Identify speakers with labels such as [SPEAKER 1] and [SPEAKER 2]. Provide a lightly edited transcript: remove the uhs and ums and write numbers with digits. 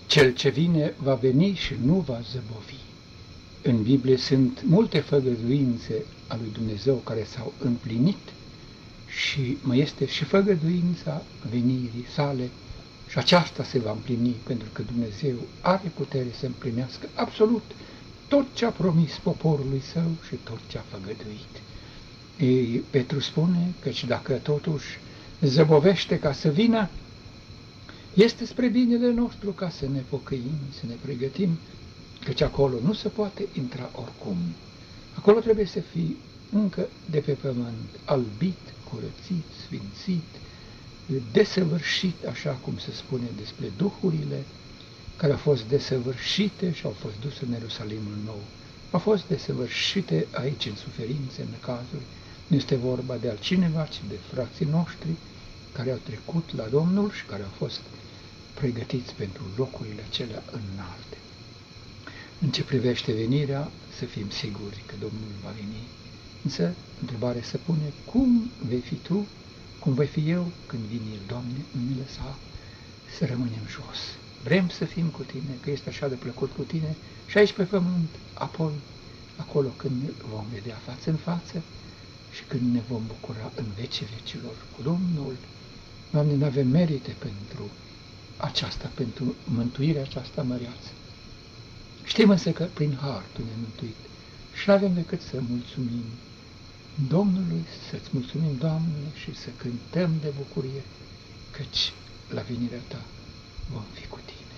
[SPEAKER 1] Cel ce vine va veni și nu va zăbovi. În Biblie sunt multe făgăduințe a lui Dumnezeu care s-au împlinit și mai este și făgăduința venirii sale și aceasta se va împlini pentru că Dumnezeu are putere să împlinească absolut tot ce a promis poporului său și tot ce a făgăduit. Petru spune căci dacă totuși zăbovește ca să vină, este spre binele nostru ca să ne pocăim, să ne pregătim, căci acolo nu se poate intra oricum. Acolo trebuie să fii încă de pe pământ, albit, curățit, sfințit, desăvârșit, așa cum se spune despre duhurile care au fost desăvârșite și au fost duse în Ierusalimul nou. Au fost desăvârșite aici în suferințe, în cazuri. Nu este vorba de altcineva, ci de frații noștri care au trecut la Domnul și care au fost pregătiți pentru locurile acelea înalte. În ce privește venirea, să fim siguri că Domnul va veni. Însă, întrebarea se pune, cum vei fi tu, cum voi fi eu când vine El, Doamne, nu mi lăsa să rămânem jos. Vrem să fim cu Tine, că este așa de plăcut cu Tine și aici pe pământ, apoi, acolo când ne vom vedea față în față și când ne vom bucura în vecii vecilor cu Domnul. Doamne, nu avem merite pentru aceasta, pentru mântuirea aceasta măreață. Știm însă că prin har Tu ne-ai mântuit și nu avem decât să mulțumim Domnului, să-ți mulțumim, Doamne, și să cântăm de bucurie, căci la venirea Ta vom fi cu Tine.